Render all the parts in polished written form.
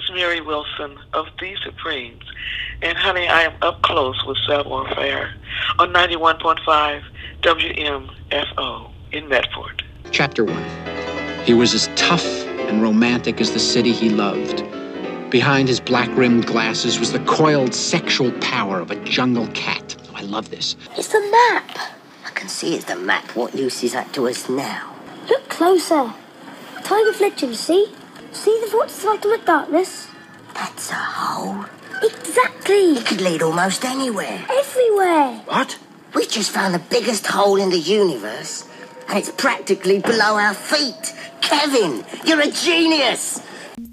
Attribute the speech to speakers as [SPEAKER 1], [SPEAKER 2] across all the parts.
[SPEAKER 1] Mary Wilson of The Supremes. And honey, I am up close with Savoir Faire on 91.5 WMFO in Medford.
[SPEAKER 2] Chapter 1. He was as tough and romantic as the city he loved. Behind his black-rimmed glasses was the coiled sexual power of a jungle cat. Oh, I love this.
[SPEAKER 3] It's the map. I can see it's the map. What use is that to us now?
[SPEAKER 4] Look closer. Tiny reflection, see? See the vortex of ultimate darkness?
[SPEAKER 3] That's a hole.
[SPEAKER 4] Exactly.
[SPEAKER 3] It could lead almost anywhere.
[SPEAKER 4] Everywhere.
[SPEAKER 3] What? We just found the biggest hole in the universe, and it's practically below our feet. Kevin, you're a genius.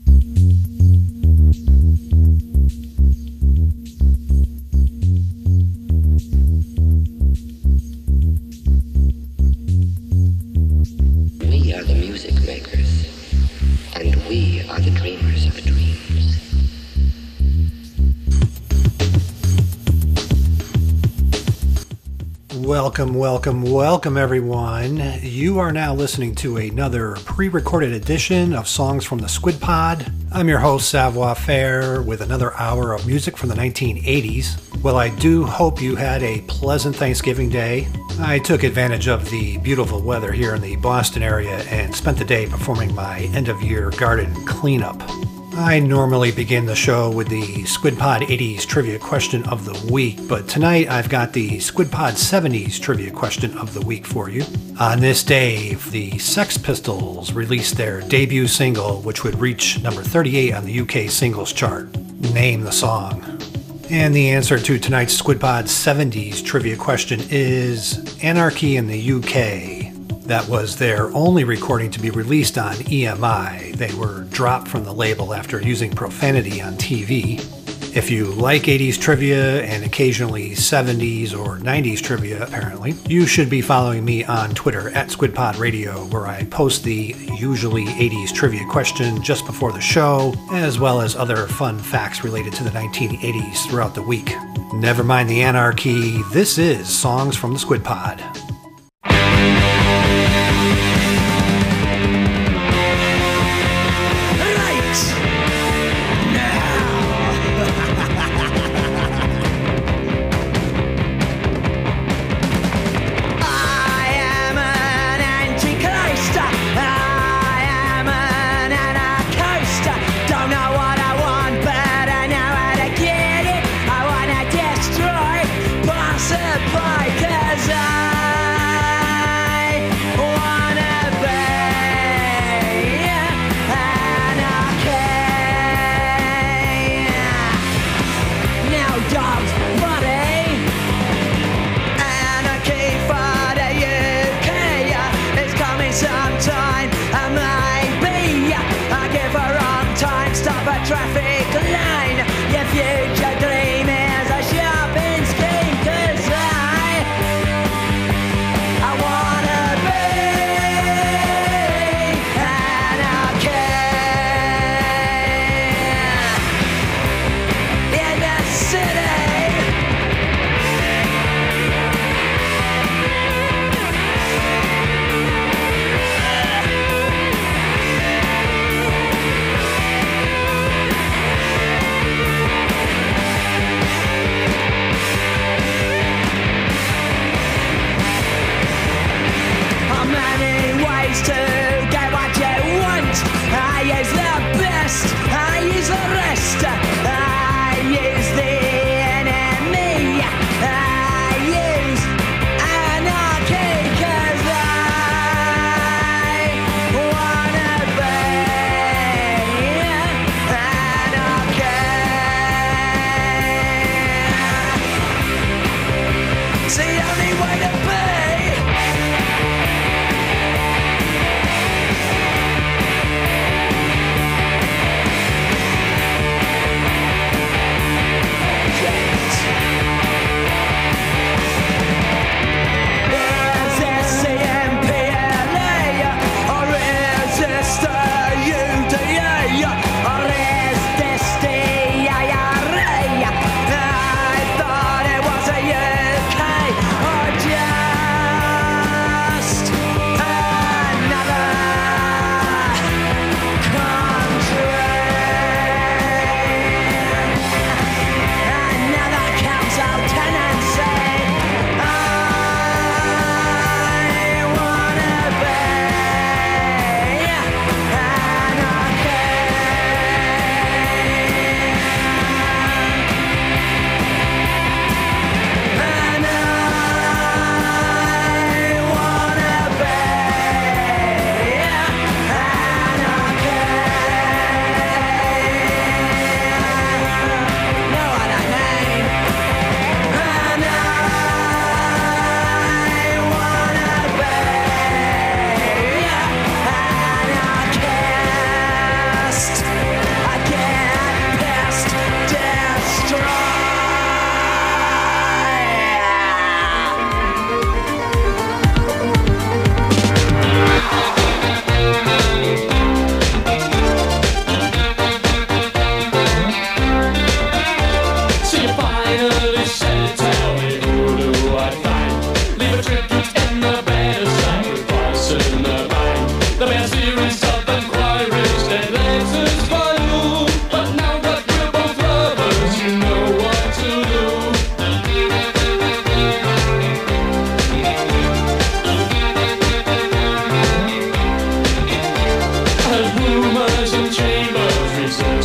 [SPEAKER 5] We are the music makers, and we are the dreamers of dreams.
[SPEAKER 6] Welcome, everyone. You are now listening to another pre-recorded edition of Songs from the Squid Pod. I'm your host, Savoir Faire, with another hour of music from the 1980s. Well, I do hope you had a pleasant Thanksgiving day. I took advantage of the beautiful weather here in the Boston area and spent the day performing my end-of-year garden cleanup. I normally begin the show with the Squid Pod 80s trivia question of the week, but tonight I've got the Squid Pod 70s trivia question of the week for you. On this day, the Sex Pistols released their debut single, which would reach number 38 on the UK singles chart. Name the song. And the answer to tonight's Squid Pod 70s trivia question is Anarchy in the UK. That was their only recording to be released on EMI. They were dropped from the label after using profanity on TV. If you like 80s trivia and occasionally 70s or 90s trivia, apparently, you should be following me on Twitter at SquidPodRadio, where I post the usually 80s trivia question just before the show, as well as other fun facts related to the 1980s throughout the week. Never mind the anarchy, this is Songs from the Squid Pod.
[SPEAKER 7] Cause I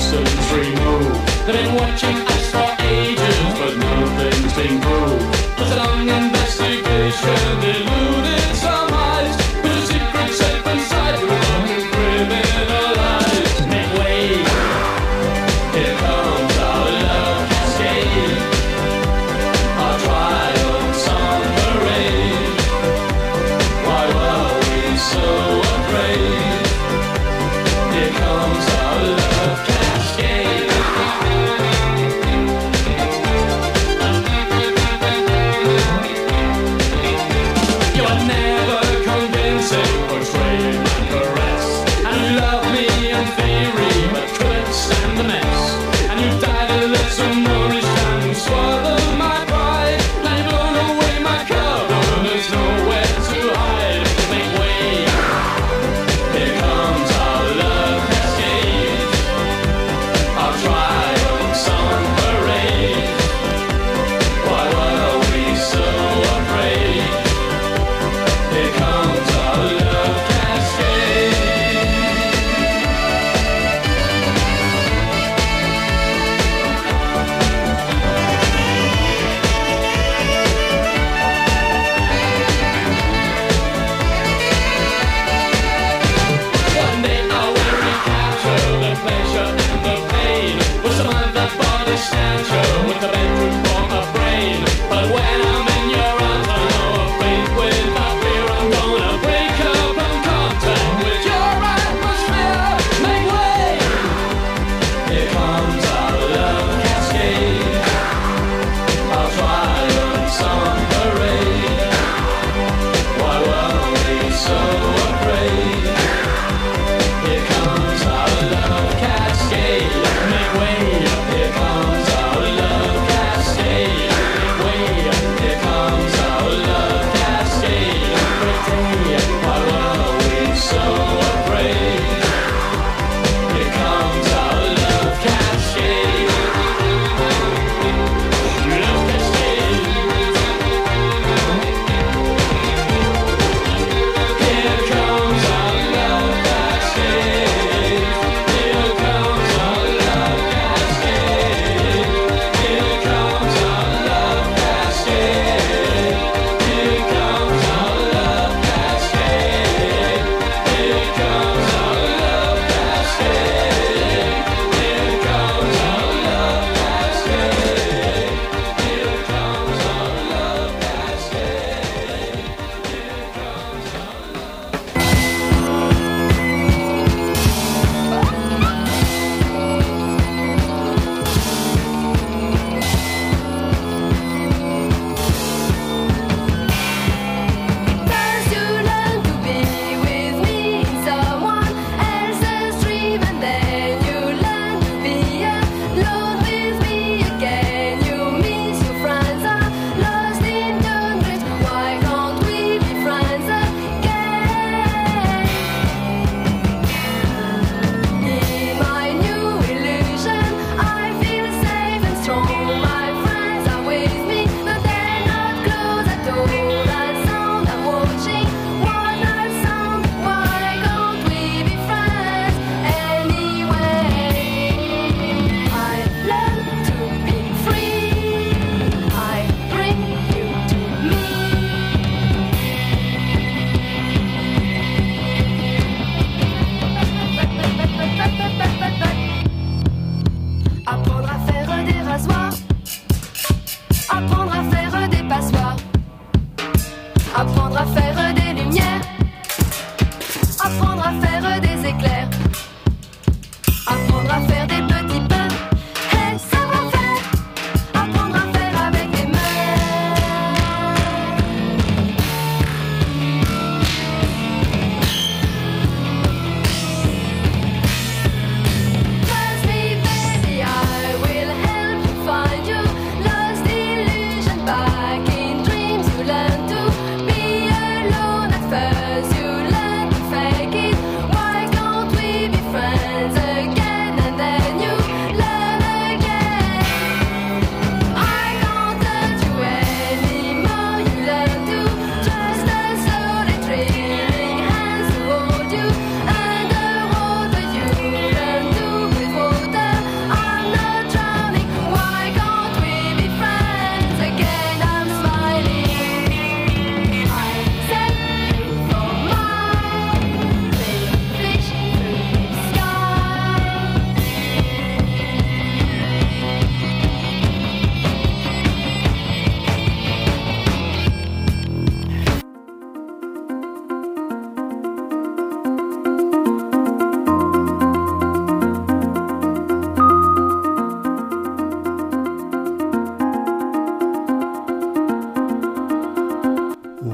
[SPEAKER 7] persons removed. They've been watching us for ages, but nothing's been proved. There's a long investigation, eluded some eyes. There's a secret safe inside you, looking criminalized. Make way, here comes our love cascade. Our triumphs on parade. Why were we so afraid? Here comes our love cascade.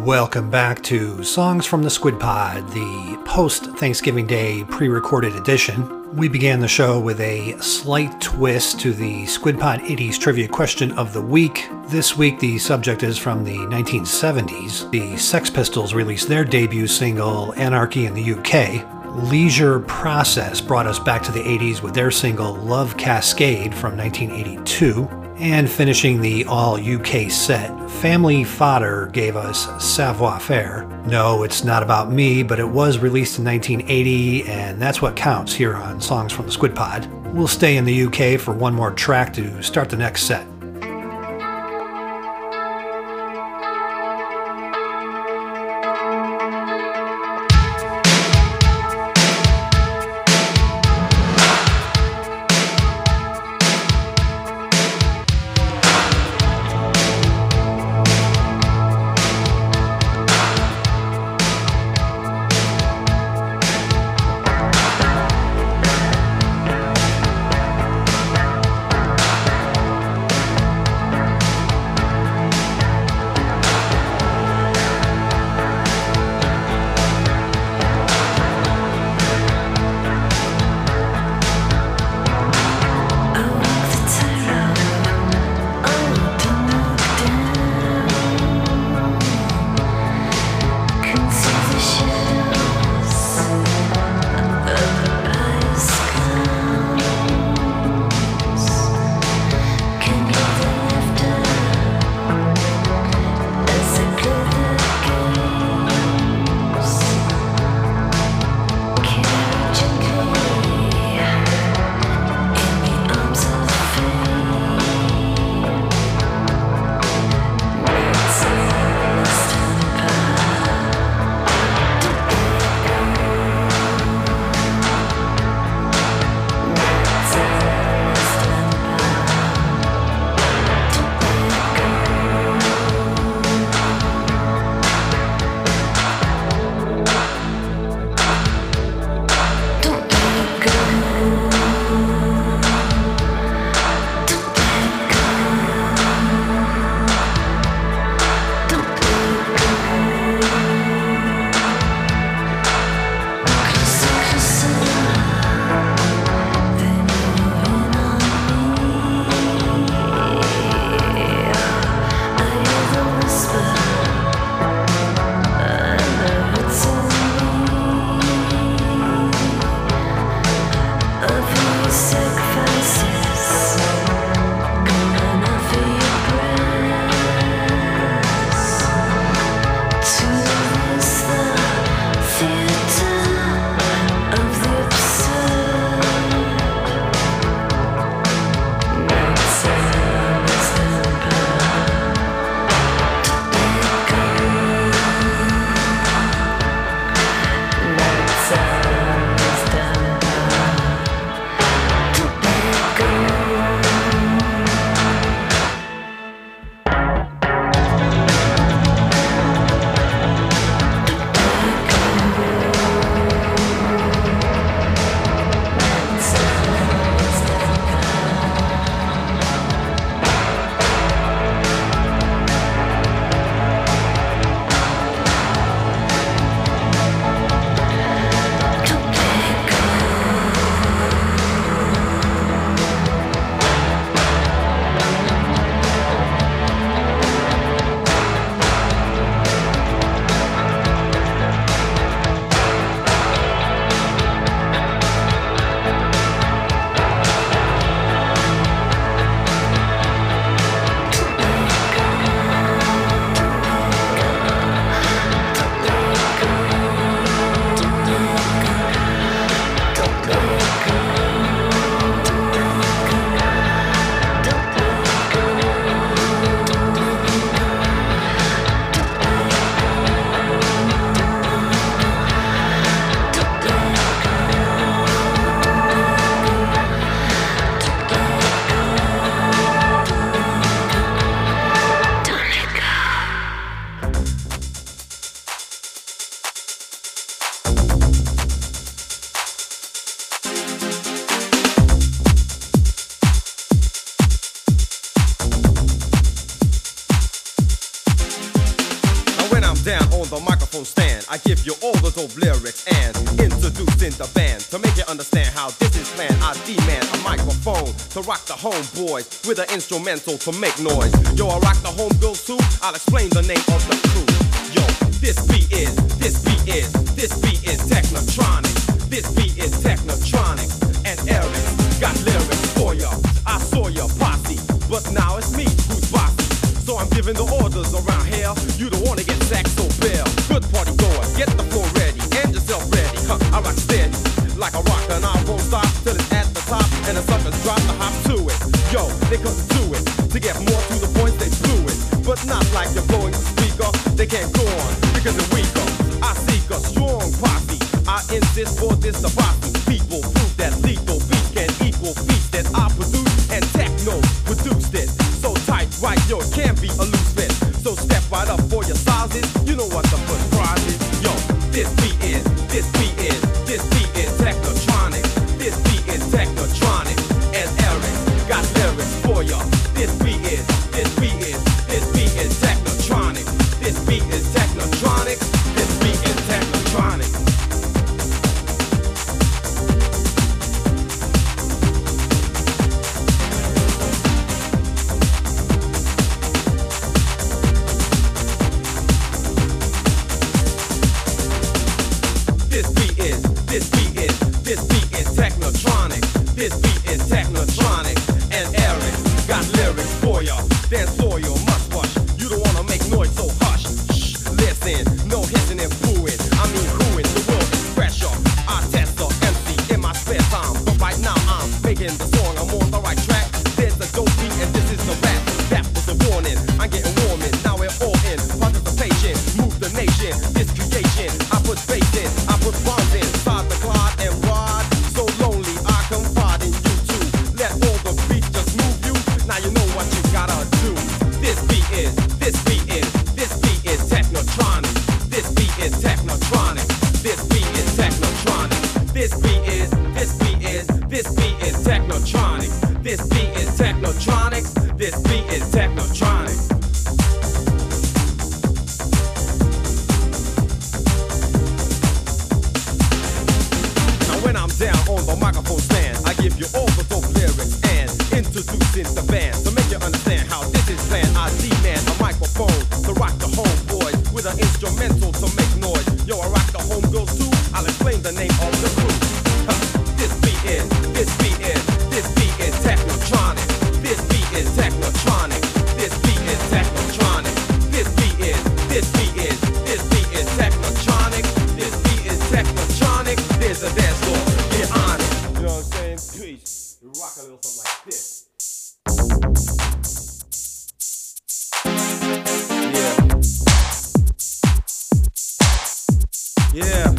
[SPEAKER 6] Welcome back to Songs from the Squid Pod, the post-Thanksgiving Day pre-recorded edition. We began the show with a slight twist to the Squid Pod 80s trivia question of the week. This week, the subject is from the 1970s. The Sex Pistols released their debut single, Anarchy in the UK. Leisure Process brought us back to the 80s with their single, Love Cascade from 1982. And finishing the all-UK set, Family Fodder gave us Savoir Faire. No, it's not about me, but it was released in 1980, and that's what counts here on Songs from the Squid Pod. We'll stay in the UK for one more track to start the next set.
[SPEAKER 8] on the microphone stand, I give you all the dope lyrics and introducing the band. To make you understand how this is planned, I demand a microphone to rock the homeboys with an instrumental to make noise. Yo, I rock the homegirls too, I'll explain the name of the crew. Yo, this beat is Technotronic. This beat is Technotronic. And Eric got lyrics for ya. I saw ya posse, but now it's me who's bossy. So I'm giving the orders around here. You don't wanna get sacked, so bail. Good party goer, get the floor ready and yourself ready. I rock steady like a rock, and I won't stop till it's at the top. And the suckers drop the hop to it. Yo, they couldn't do it. To get more to the point, they blew it. But not like you're blowing the speaker. They can't go on because they're weaker. I seek a strong posse. I insist for this the bossy people prove that lethal beat can equal beats that I produce and techno produced it. So tight, right, yo, it can't be a loose fit. So step right up for your sizes. You know what the first prize is. Yo, this beat is Technotronic. This beat is Technotronic. And Eric got lyrics for ya. This beat is Technotronic. This beat is Technotronic. This beat is Technotronic. This beat is Technotronic. This beat is Technotronic. And Eric got lyrics for ya. Dance floor, you must rush. You don't wanna make noise, so hush. Shh, listen, no hissing and booing. I mean whoing, the world is pressure. I test the MC in my spare time, but right now I'm making the song. I'm on the right track. There's a dope beat and this is the rap. That was the warning. I'm getting warm in. Now we're all in. Participation, move the nation. This creation, I put bass in, I put bombs in. Side the clod and rod. So lonely, I confide in you too. Let all the beats just move you. Now you know what you gotta do. This beat is Technotronic. This beat is Technotronic. This beat is Technotronic. This beat is Technotronic. This beat is Technotronic. This beat is Technotronic. When I'm down on the microphone stand, I give you all the dope lyrics and introducing the band. To make you understand how this is planned, I demand a microphone to rock the homeboys with an instrumental to make noise. Yo, I rock the homegirls too, I'll explain the name of the crew. This beat is Technotronic. This beat is Technotronic. This beat is Technotronic. This beat is Technotronic. This beat is Technotronic. There's a dance floor, get on it. You know what I'm saying? Peace. We rock a little something like this. Yeah.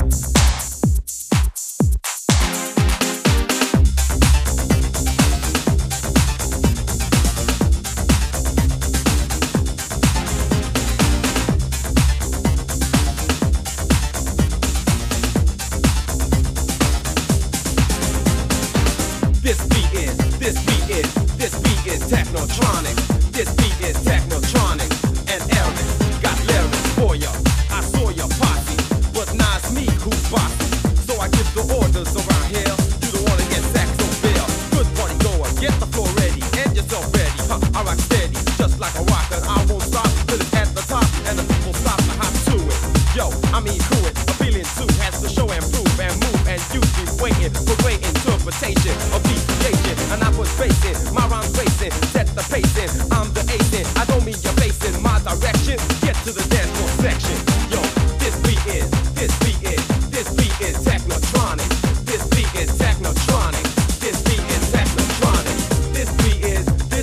[SPEAKER 8] This beat is Technotronic. This beat is Technotronic. And Eric got lyrics for ya. I saw ya posse, but now it's me who's bossy. So I give the orders around here. You don't wanna get sacked, so bail. Good party goer, get the floor ready and yourself ready. I rock steady, just like a rock, and I won't stop till it's at the top and the people stop to hop to it. Yo, I mean who it? A feeling too has to show and prove and move, and you be waiting for great interpretation of beat creation. And I put bass in, my rhymes racing, set the pace in. I'm the ace in, I don't mean you're facing my direction. Get to the dance floor section. Yo, this beat is Technotronic. This beat is Technotronic. This beat is Technotronic. This beat is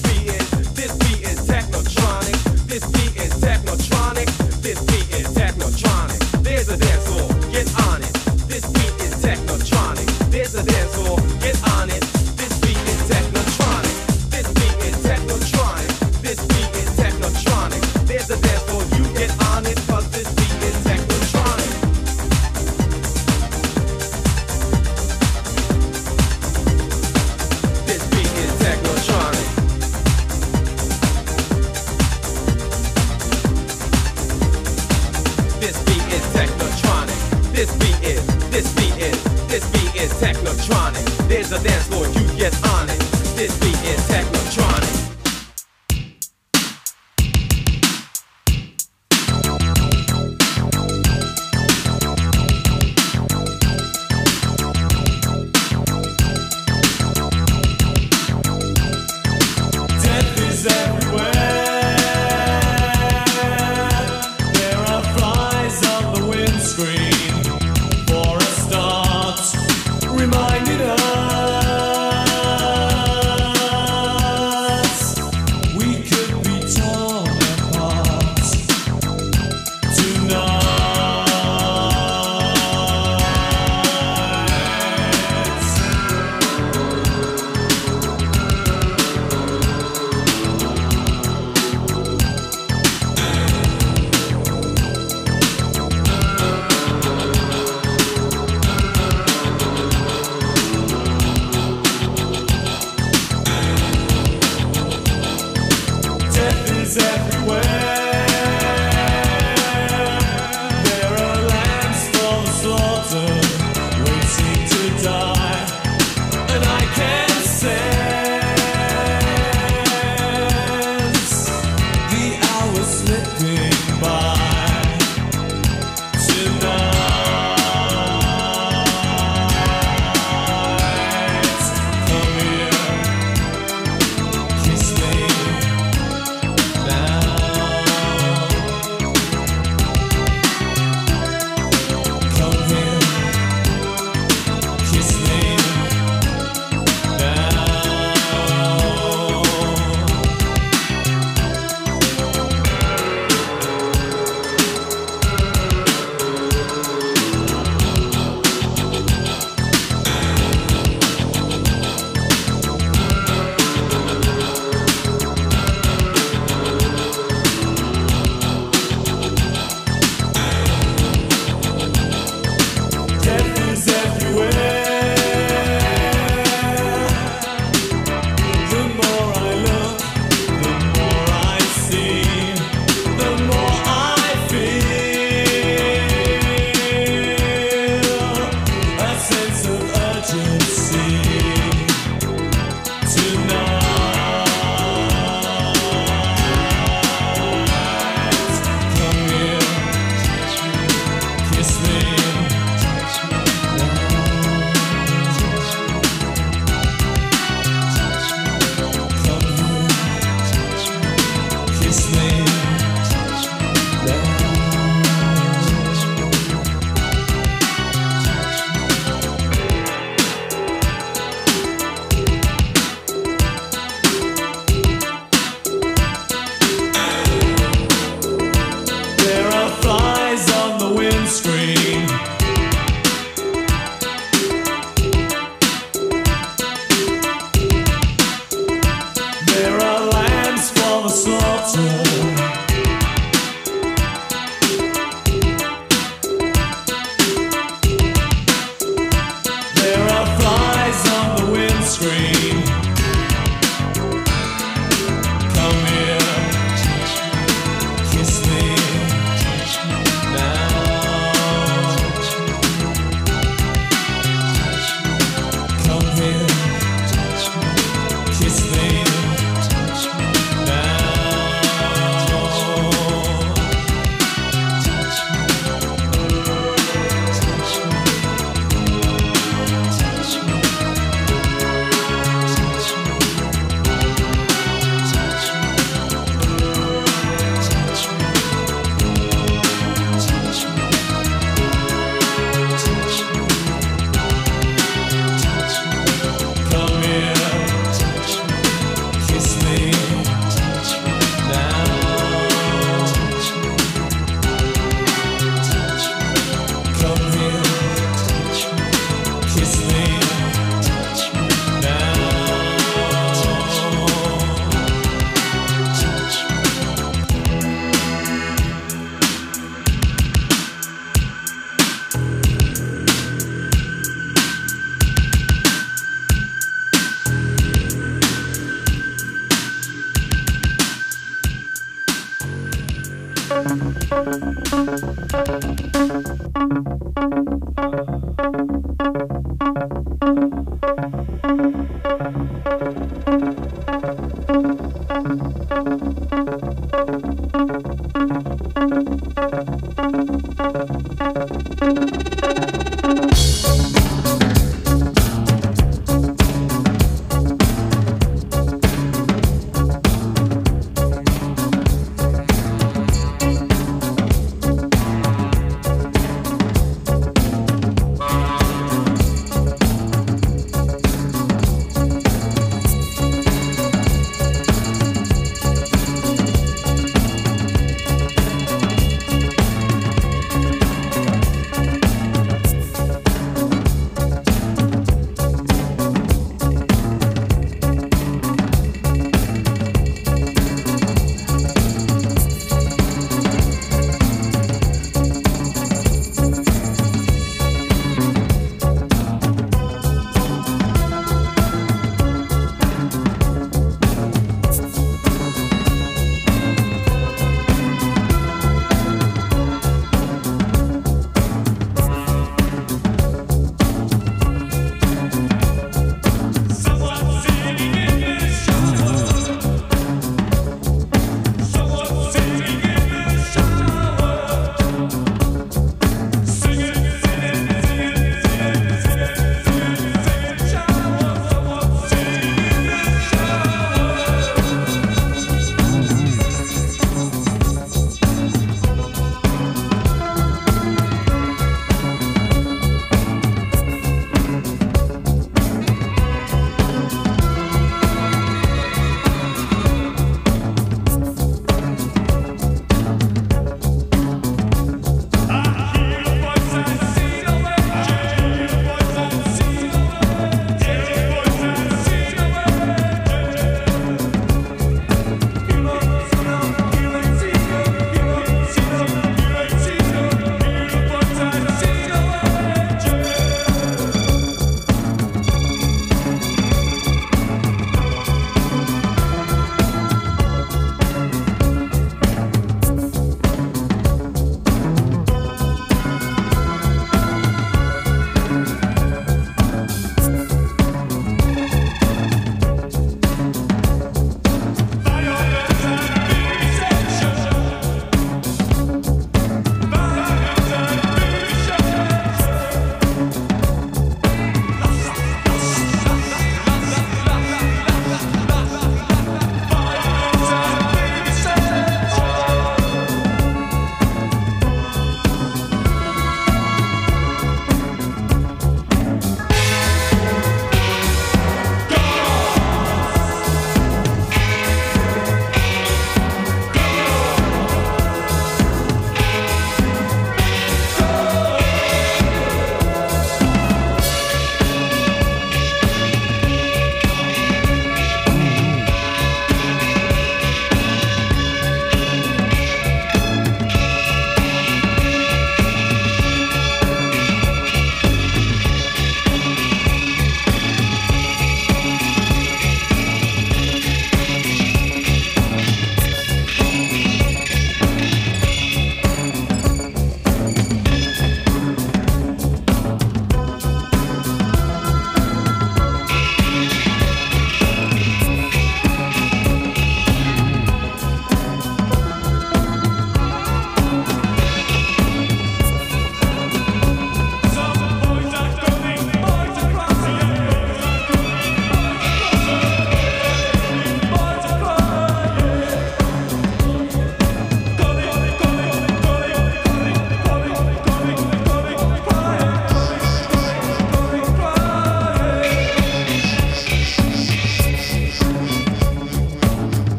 [SPEAKER 8] Technotronic. This beat is Technotronic. This beat is Technotronic. There's a dance floor, get on it. This beat is Technotronic. There's a dance floor, get on it. This beat is Technotronic. This beat is Technotronic. This beat is Technotronic.
[SPEAKER 9] Reminded us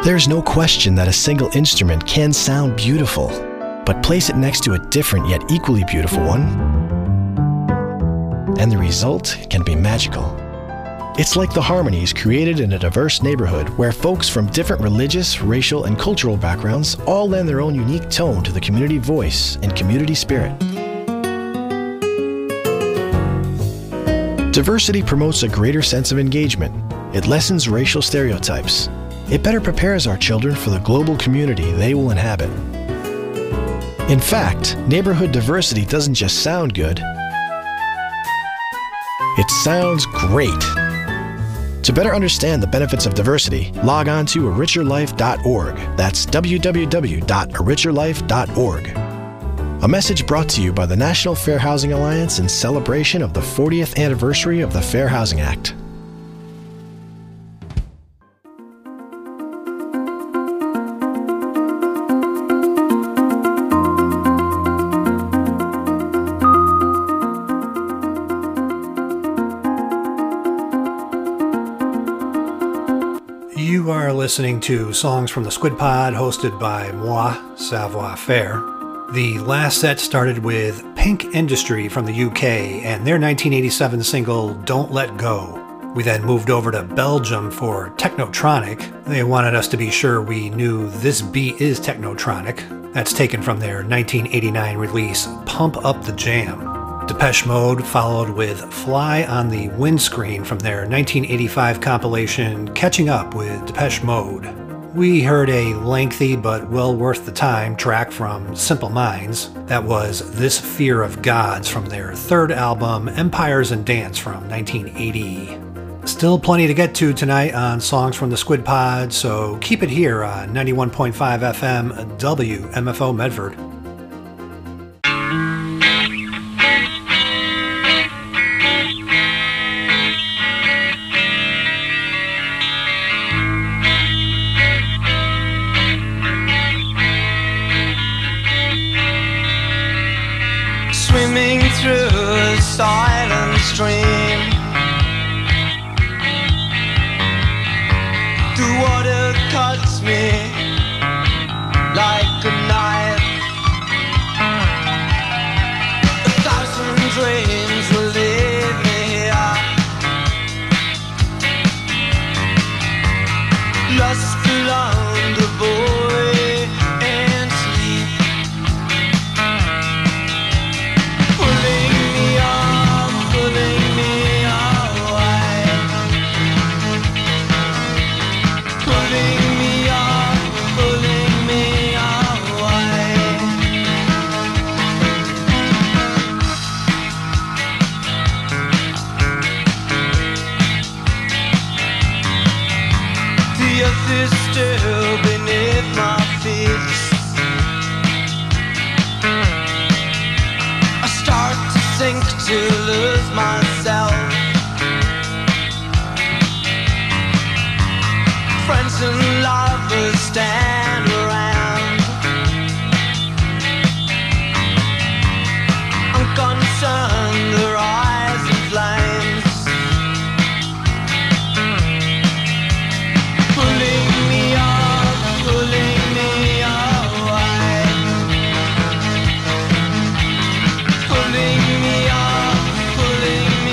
[SPEAKER 10] There's no question that a single instrument can sound beautiful, but place it next to a different yet equally beautiful one, and the result can be magical. It's like the harmonies created in a diverse neighborhood where folks from different religious, racial, and cultural backgrounds all lend their own unique tone to the community voice and community spirit. Diversity promotes a greater sense of engagement. It lessens racial stereotypes. It better prepares our children for the global community they will inhabit. In fact, neighborhood diversity doesn't just sound good, it sounds great. To better understand the benefits of diversity, log on to aricherlife.org. That's www.aricherlife.org. A message brought to you by the National Fair Housing Alliance in celebration of the 40th anniversary of the Fair Housing Act.
[SPEAKER 6] You are listening to Songs from the Squid Pod, hosted by moi, Savoir Faire. The last set started with Pink Industry from the UK and their 1987 single Don't Let Go. We then moved over to Belgium for Technotronic. They wanted us to be sure we knew this beat is Technotronic. That's taken from their 1989 release Pump Up the Jam. Depeche Mode followed with Fly on the Windscreen from their 1985 compilation Catching Up with Depeche Mode. We heard a lengthy but well worth the time track from Simple Minds. That was This Fear of Gods from their third album Empires and Dance from 1980. Still plenty to get to tonight on Songs from the Squid Pod, so keep it here on 91.5 FM WMFO Medford.
[SPEAKER 9] Swimming through a silent stream, the water cuts me like a knife. 1,000 dreams will leave me here, lost along the void and sleep. Pulling me away, pulling me away. The earth is still beneath my feet. I start to sink to lose myself. Friends and lovers stand around, unconcerned, their eyes in flames. Pulling me away, pulling me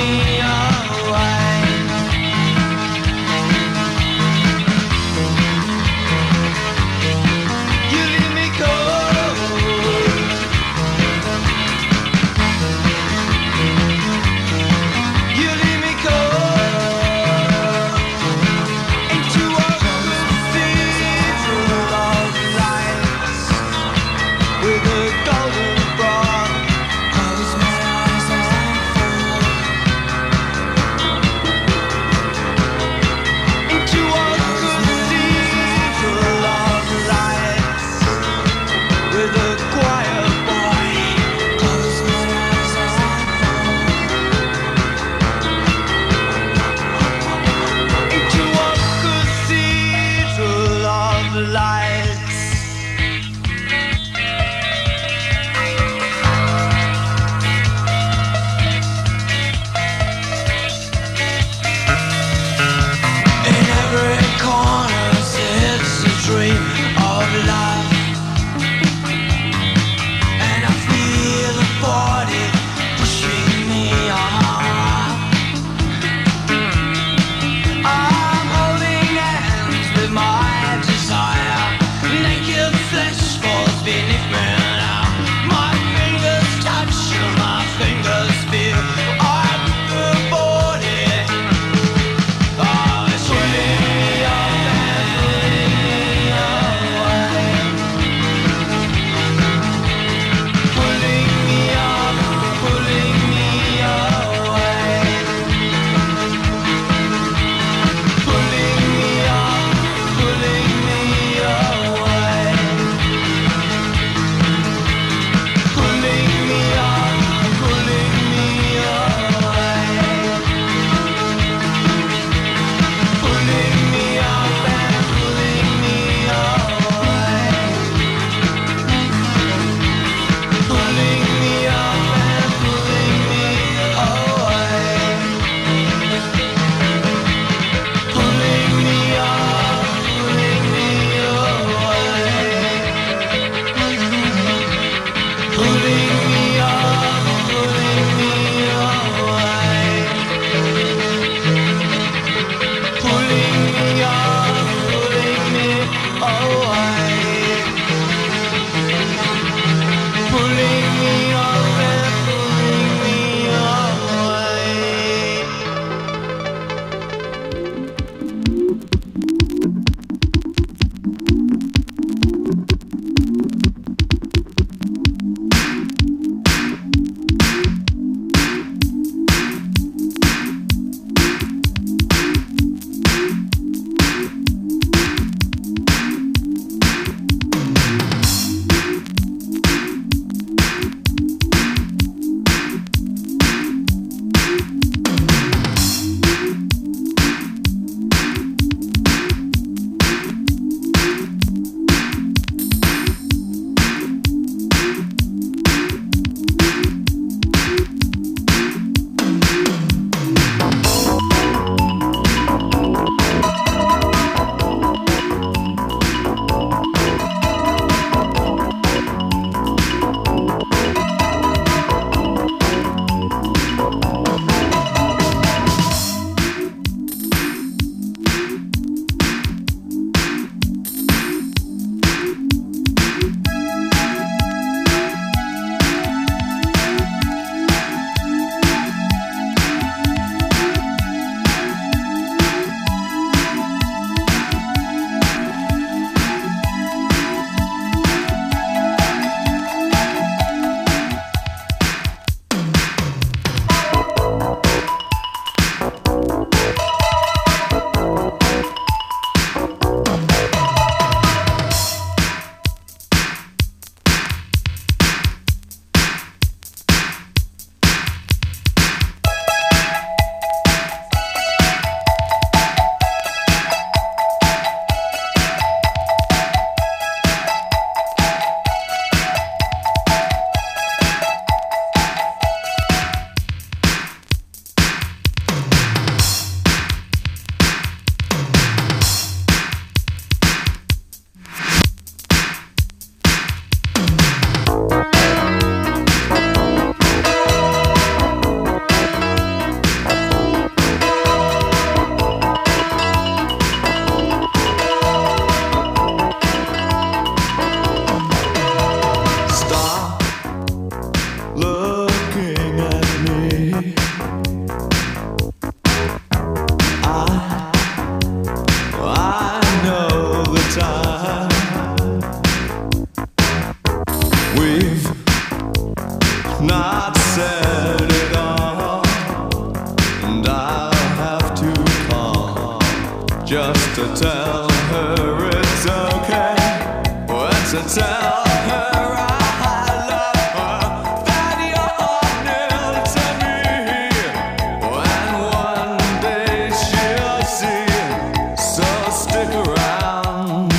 [SPEAKER 9] not said it all, and I'll have to call just to tell her it's okay. Well, to tell her I love her, that you're near to me, and one day she'll see, so stick around.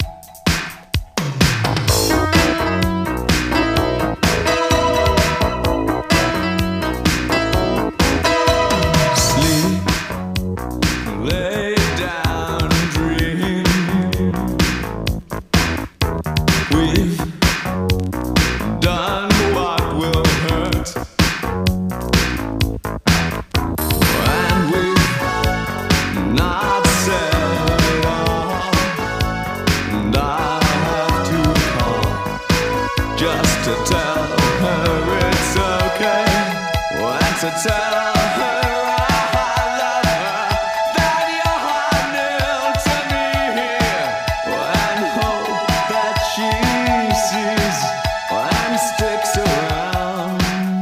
[SPEAKER 9] Sleep, lay down and dream. We've done what will hurt, and we've not said it all, and I'll have to call just to tell her it's okay, and to tell her I love her, that you're near to me, and hope that she sees and sticks around.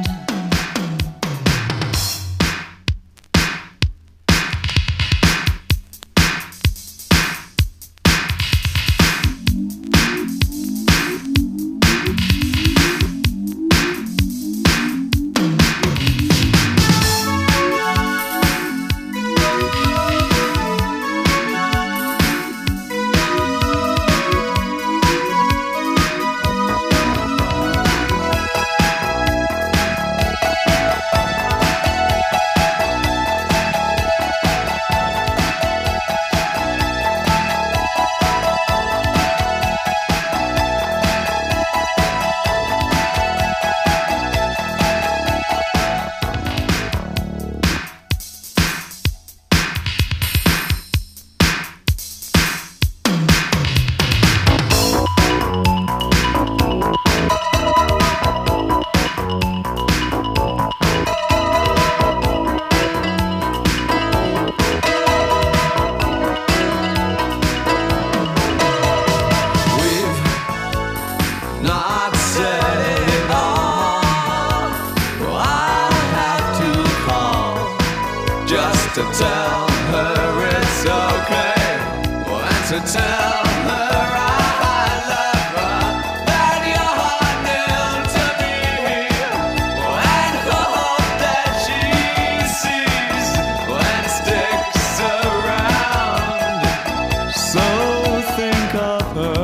[SPEAKER 9] We've not said it all. I'll have to call just to tell her it's okay, and to tell her I love her, that you're near to me, and hope that she sees and sticks around. So think of her.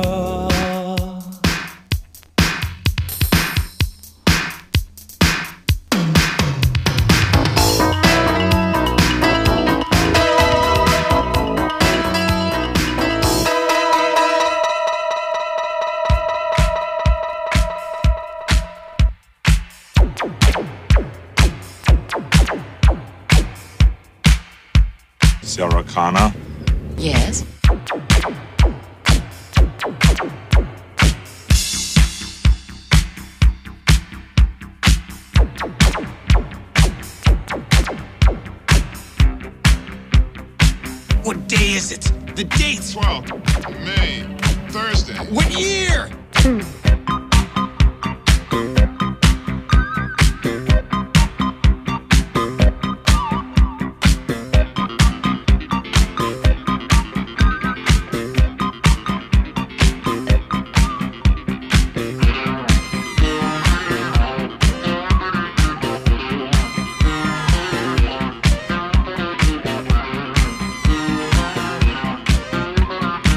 [SPEAKER 11] Sarah Connor.
[SPEAKER 12] Yes.
[SPEAKER 13] What day is it? The date?
[SPEAKER 14] 12th May, Thursday.
[SPEAKER 13] What year?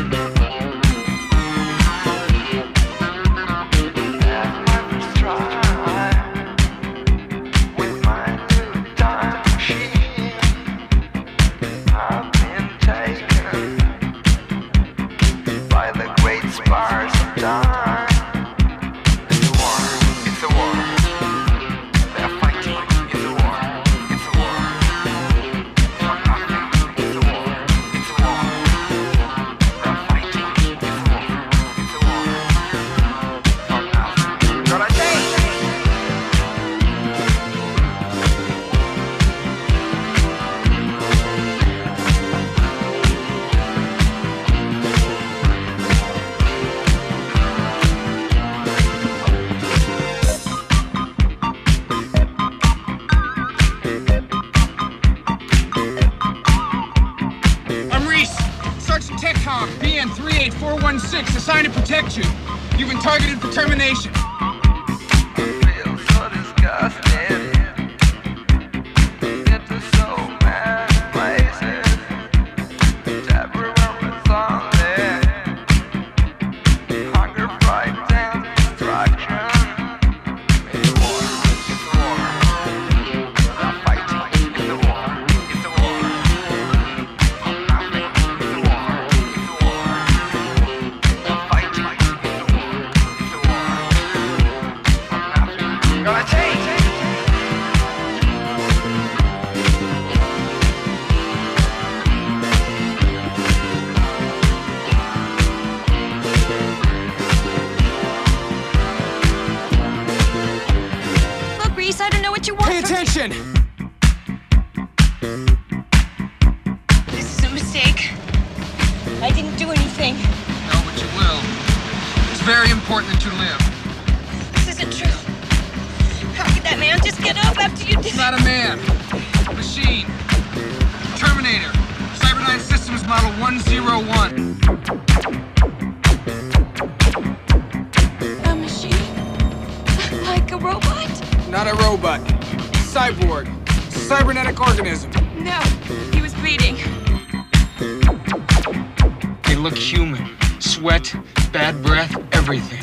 [SPEAKER 9] Try.
[SPEAKER 11] 38-416, assigned to protect you. You've been targeted for termination.
[SPEAKER 12] Pay attention!
[SPEAKER 15] This is a mistake. I didn't do anything.
[SPEAKER 11] No, but you will. It's very important that you live.
[SPEAKER 15] This isn't true. How could that man just get up after you did?
[SPEAKER 11] It's not a man. A machine. Terminator. Cyberdyne Systems Model 101.
[SPEAKER 15] A machine? Like a robot?
[SPEAKER 11] Not a robot. Cyborg. Cybernetic organism.
[SPEAKER 15] No, he was bleeding.
[SPEAKER 11] They look human. Sweat, bad breath, everything.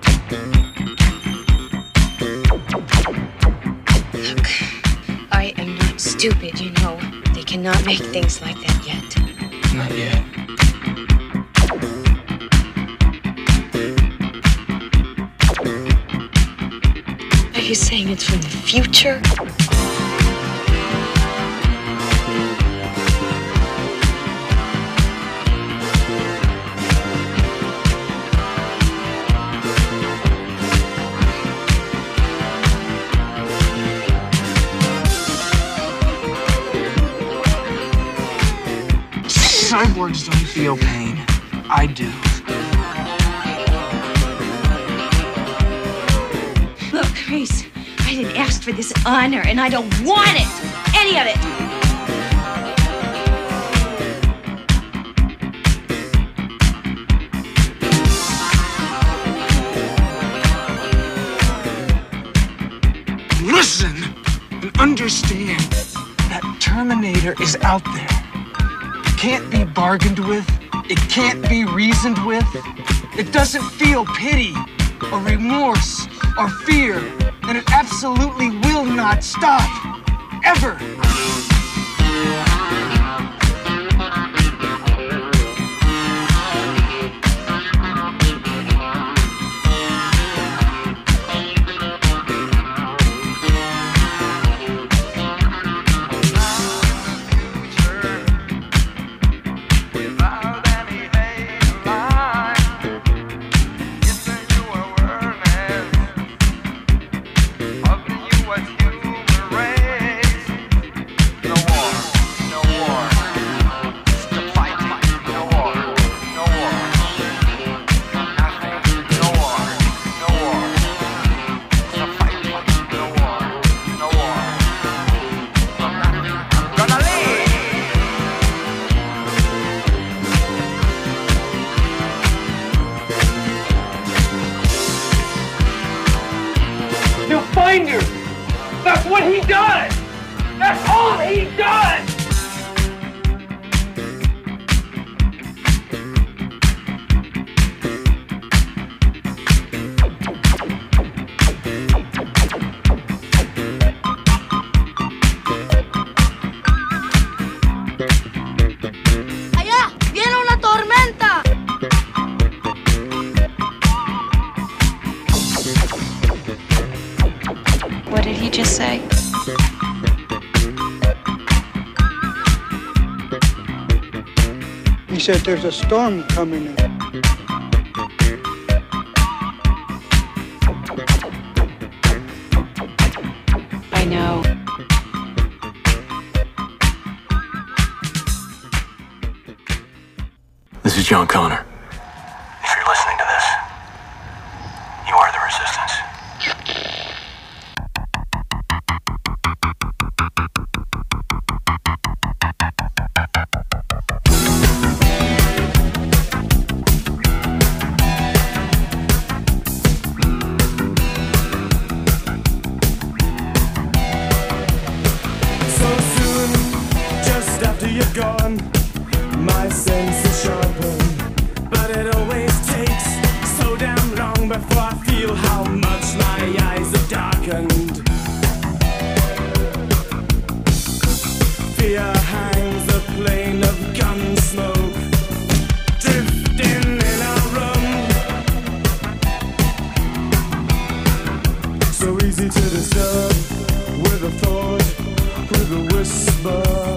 [SPEAKER 15] Look, I am not stupid, you know. They cannot make things like that yet.
[SPEAKER 11] Not yet.
[SPEAKER 15] Are you saying it's from the future?
[SPEAKER 11] Cyborgs don't feel pain. I do.
[SPEAKER 15] Look, Reese, I didn't ask for this honor, and I don't want it! Any of it!
[SPEAKER 11] Listen and understand that Terminator is out there. It can't be bargained with. It can't be reasoned with. It doesn't feel pity or remorse or fear, and it absolutely will not stop. Ever.
[SPEAKER 16] That's what he does! That's all he does!
[SPEAKER 4] ¡Allá! ¡Viene una tormenta!
[SPEAKER 15] What did he just say?
[SPEAKER 17] He said there's a storm coming in.
[SPEAKER 15] I know.
[SPEAKER 18] This is John Connor. If you're listening to this, you are the Resistance.
[SPEAKER 8] gone, my senses sharpen, but it always takes so damn long before I feel how much my eyes are darkened. Fear hangs a plane of gun smoke, drifting in our room. So easy to disturb with a thought, with a whisper.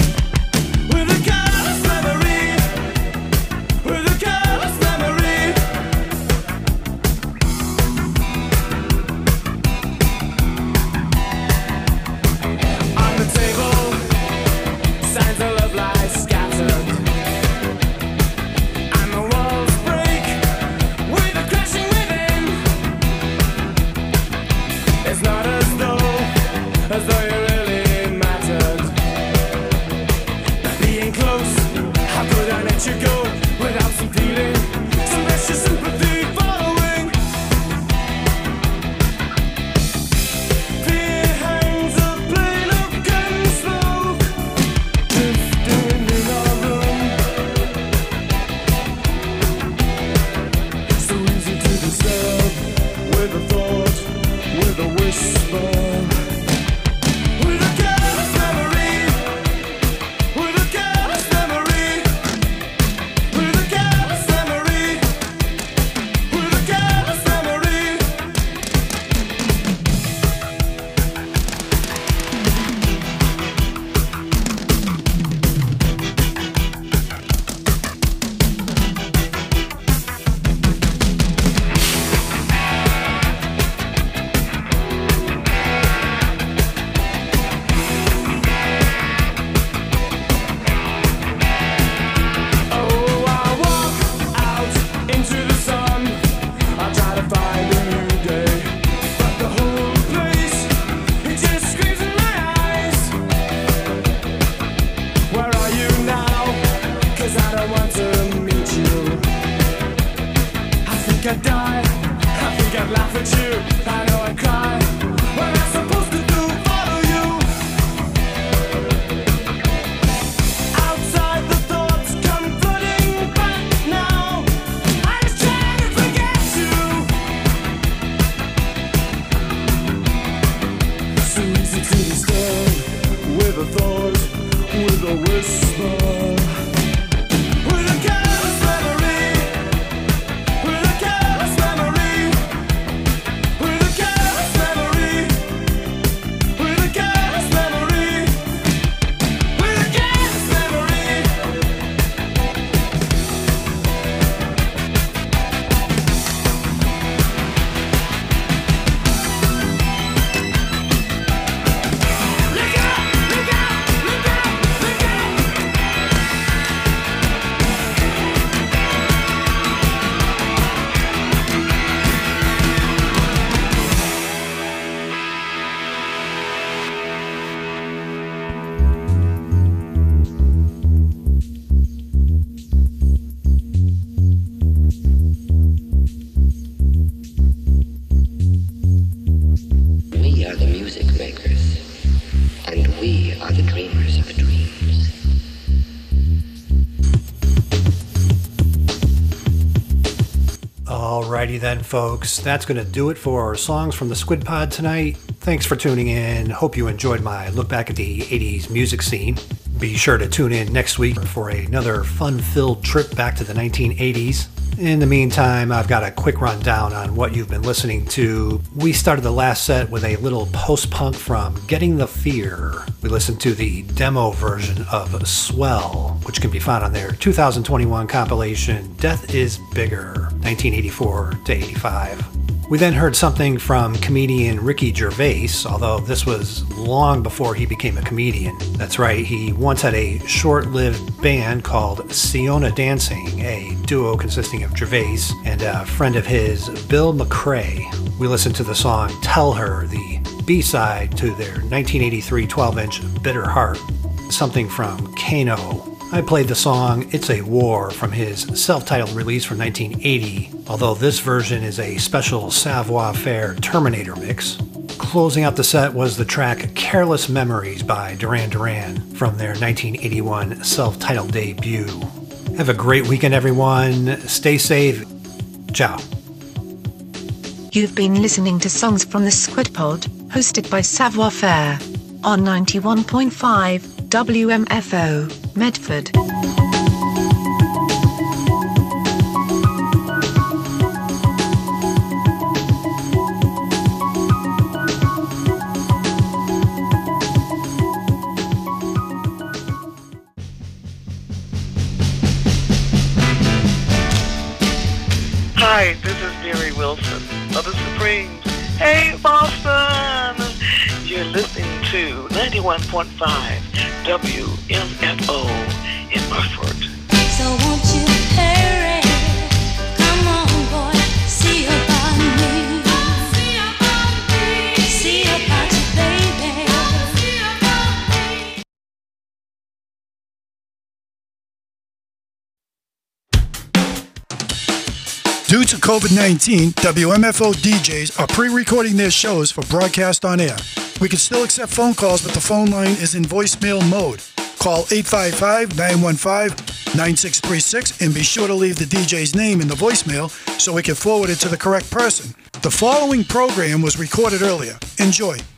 [SPEAKER 6] Alrighty then, folks, that's going to do it for our songs from the Squid Pod tonight. Thanks for tuning in. Hope you enjoyed my look back at the 80s music scene. Be sure to tune in next week for another fun-filled trip back to the 1980s. In the meantime, I've got a quick rundown on what you've been listening to. We started the last set with a little post-punk from Getting the Fear. We listened to the demo version of Swell, which can be found on their 2021 compilation Death is Bigger, 1984 to 85. We then heard something from comedian Ricky Gervais, although this was long before he became a comedian. That's right, he once had a short-lived band called Siona Dancing, a duo consisting of Gervais and a friend of his, Bill McRae. We listened to the song Tell Her, the B-side to their 1983 12-inch Bitter Heart, something from Kano. I played the song It's a War from his self-titled release from 1980, although this version is a special Savoir Faire Terminator mix. Closing out the set was the track Careless Memories by Duran Duran from their 1981 self-titled debut. Have a great weekend, everyone. Stay safe. Ciao.
[SPEAKER 12] You've been listening to Songs from the Squid Pod, hosted by Savoir Faire, on 91.5 WMFO, Medford.
[SPEAKER 1] Hi, this is Mary Wilson of the Supremes. Hey, Boston! You're listening to 91.5 WMFO in Medford.
[SPEAKER 19] So won't you hurry? Come on, boy, see about me. See about you, baby.
[SPEAKER 20] Due to COVID-19, WMFO DJs are pre-recording their shows for broadcast on air. We can still accept phone calls, but the phone line is in voicemail mode. Call 855-915-9636 and be sure to leave the DJ's name in the voicemail so we can forward it to the correct person. The following program was recorded earlier. Enjoy.